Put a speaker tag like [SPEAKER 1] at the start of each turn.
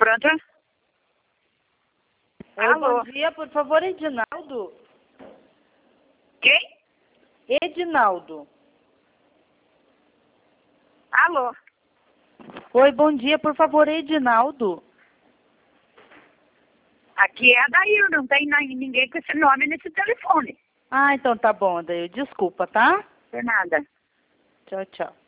[SPEAKER 1] Pronto?
[SPEAKER 2] Oi,
[SPEAKER 1] Alô?
[SPEAKER 2] bom dia, por favor, Edinaldo.
[SPEAKER 1] Quem?
[SPEAKER 2] Edinaldo.
[SPEAKER 1] Alô?
[SPEAKER 2] Oi, bom dia, por favor, Edinaldo.
[SPEAKER 1] Aqui é a Daíl, não tem ninguém com esse nome nesse telefone.
[SPEAKER 2] Ah, então tá bom, Adair. Desculpa, tá?
[SPEAKER 1] Por nada.
[SPEAKER 2] Tchau, tchau.